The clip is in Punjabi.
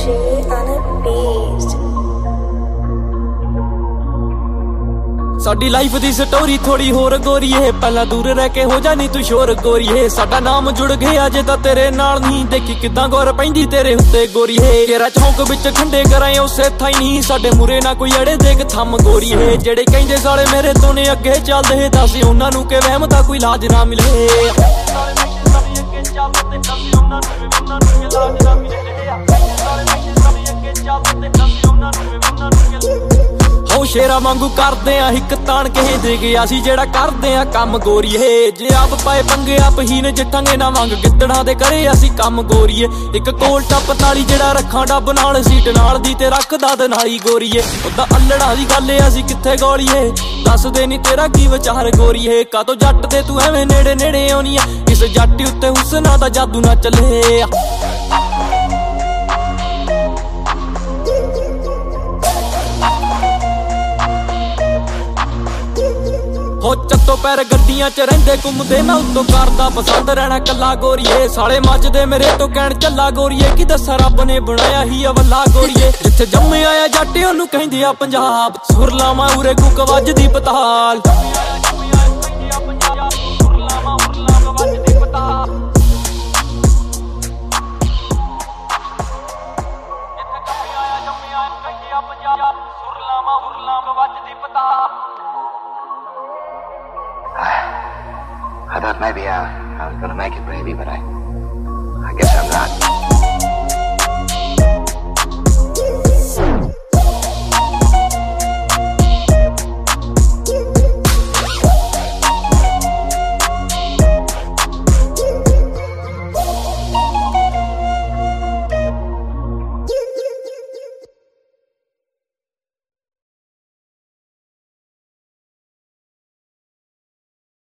She on a beast. ਸਾਡੀ ਲਾਈਫ ਦੀ ਸਟੋਰੀ ਥੋੜੀ ਹੋਰ ਗੋਰੀਏ, ਪਹਿਲਾਂ ਦੂਰ ਰਹਿ ਕੇ ਹੋ ਜਾਨੀ ਤੂੰ ਸ਼ੋਰ ਗੋਰੀਏ। ਸਾਡਾ ਨਾਮ ਜੁੜ ਗਿਆ ਜੇ ਤਾਂ ਤੇਰੇ ਨਾਲ ਨਹੀਂ, ਦੇਖੀ ਕਿਦਾਂ ਗੌਰ ਪੈਂਦੀ ਤੇਰੇ ਉੱਤੇ ਗੋਰੀਏ। ਤੇਰਾ ਚੌਂਕ ਵਿੱਚ ਖੰਡੇ ਕਰਾਏ ਉਸੇ ਥਾਈ ਨਹੀਂ, ਸਾਡੇ ਮੂਰੇ ਨਾ ਕੋਈ ਅੜੇ ਦੇਖ ਥੰਮ ਗੋਰੀਏ। ਜਿਹੜੇ ਕਹਿੰਦੇ ਸਾਲੇ ਮੇਰੇ ਤੋਂ ਨੇ ਅੱਗੇ ਚੱਲਦੇ, ਦੱਸ ਉਹਨਾਂ ਨੂੰ ਕਿ ਵਹਿਮ ਦਾ ਕੋਈ ਇਲਾਜ ਨਾ ਮਿਲੇ। ਹੋ ਸ਼ੇਰਾ ਵਾਂਗੂ ਕਰਦੇ ਆ ਇੱਕ ਤਾਣ ਕੇ ਦੇ ਗਿਆ ਸੀ ਜਿਹੜਾ ਕਰਦੇ ਆ ਕੰਮ ਗੋਰੀਏ। ਜੇ ਆਪ ਪਾਏ ਪੰਗੇ ਆਪ ਹੀ ਨਜਿੱਠਾਂਗੇ ਨਾ ਵਾਂਗ ਗਿੱਦੜਾਂ ਦੇ ਕਰੇ ਅਸੀਂ ਕੰਮ ਗੋਰੀਏ। ਇੱਕ ਕੋਲ ਟੱਪ ਤਾਲੀ ਜਿਹੜਾ ਰੱਖਾਂ ਡੱਬ ਨਾਲ ਸੀਟ ਨਾਲ ਦੀ ਤੇ ਰੱਖਦਾ ਦਨਾਲੀ ਗੋਰੀਏ। ਉਹਦਾ ਅਲੜਾ ਦੀ ਗੱਲ ਅਸੀਂ ਕਿੱਥੇ ਗੋਲੀਏ, ਦੱਸਦੇ ਨੀ ਤੇਰਾ ਕੀ ਵਿਚਾਰ ਗੋਰੀਏ। ਕਾਤੋਂ ਜੱਟ ਤੇ ਤੂੰ ਐਵੇਂ ਨੇੜੇ ਨੇੜੇ ਆਉਣੀ ਆ, ਇਸ ਜੱਟ ਉੱਤੇ ਹੁਸਨਾ ਦਾ ਜਾਦੂ ਨਾ ਚੱਲੇ। ਹੋ ਚੱਤੋ ਪੈਰ ਗੱਡੀਆਂ ਚ ਰਹਿੰਦੇ ਘੁੰਮਦੇ, ਮੈਂ ਉੱਤੋਂ ਕਰਦਾ ਪਸੰਦ ਰਹਿਣਾ ਕੱਲਾ ਗੋਰੀਏ। ਸਾਲੇ ਮੱਚਦੇ ਮੇਰੇ ਤੋਂ ਕਹਿਣ ਚੱਲਾ ਗੋਰੀਏ, ਕੀ ਦੱਸਾਂ ਰੱਬ ਨੇ ਬਣਾਇਆ ਹੀ ਅਵੱਲਾ ਗੋਰੀਏ। ਜਿੱਥੇ ਜੰਮੇ ਆਇਆ ਜੱਟ ਉਹਨੂੰ ਕਹਿੰਦੇ ਆ ਪੰਜਾਬ, ਸੁਰ ਲਾਵਾਂ ਉਰੇ ਕੁੱਕ ਵੱਜਦੀ ਪਤਾਲ। I thought maybe I was gonna make it, baby, but I guess I'm not.